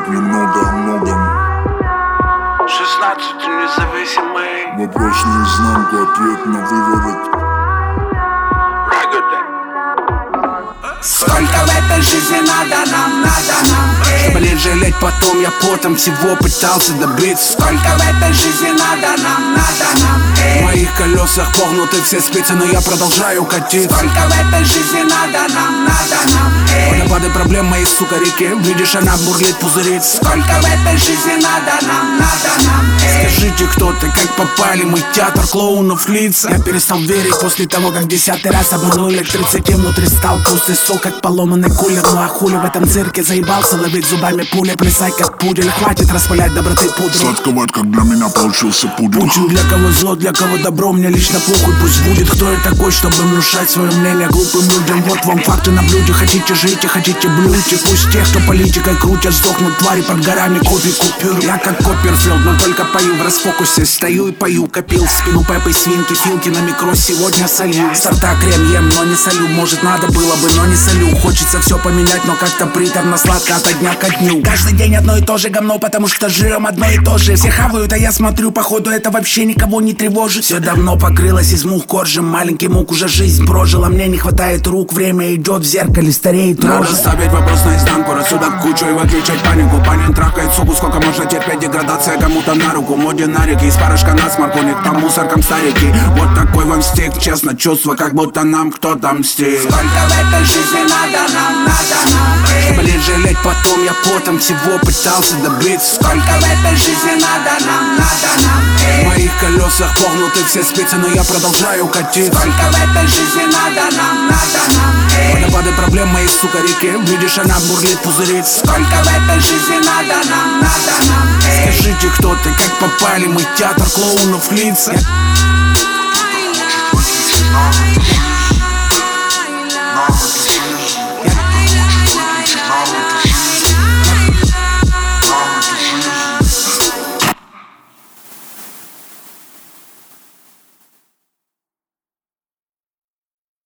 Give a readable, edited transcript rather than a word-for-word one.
знает немного о многом. 16 независимый. Вопрос наизнанку, ответ на выводок. Сколько в этой жизни надо нам, чтобы не жалеть потом, я потом всего пытался добиться. Сколько в этой жизни надо нам, в моих колесах погнуты все спицы, но я продолжаю катиться. Сколько в этой жизни надо нам, водопады проблем моей, сука, реки. Видишь, она бурлит, пузырится. Сколько в этой жизни надо нам, скажите, кто ты, как попали мы театр клоунов лица. Я перестал верить после того, как 10-й раз обманули. К 30 внутри стал пустый сол, как поломанный кулер. Ну а хули в этом цирке заебался ловить зубами пули. Плясать как пудель, хватит распылять доброты пудру. Сладковат, как для меня получился пудель. Путин для кого зло, для кого добро, мне лично похуй. Пусть будет, кто я такой, чтобы внушать свое мнение глупым людям. Вот вам факты на блюде, хотите жить, хотите блюйте. Пусть тех, кто политикой крутят, сдохнут твари под горами копий купюр. Я как Копперфилд, но только пою в расфокусе. Стою и пою, копил в спину Пеппы, свинки, филки на микро сегодня солью. Сорта крем ем, но не солю, может надо было бы, но не солю. Хочется все поменять, но как-то приторно сладко от дня ко дню. Каждый день одно и то же говно, потому что жрем одно и то же. Все хавают, а я смотрю, походу это вообще никого не тревожит. Все давно покрылось из мух коржем, маленький мук уже жизнь прожила. Мне не хватает рук, время идет, в зеркале стареет рожа. Надо ставить вопрос наизнанку, рассудок кучу и выключать панику. Панин трахает суку, сколько можно терпеть, деградация кому-то на руку. Моде на реки, из парышка насморку, не к там мусоркам старики. Вот такой вам стик, честно, чувство, как будто нам кто-то мстит. Сколько в этой жизни надо нам, чтобы не жалеть потом, я потом всего пытался добиться. Сколько в этой жизни надо нам, в моих колесах погнуты все спицы, но я продолжаю катиться. Сколько в этой жизни надо нам, водопады проблем моей, сука, реки. Видишь, она бурлит, пузырится. Сколько в этой жизни надо нам, скажите, кто ты, как попали мы театр клоунов лица. Надо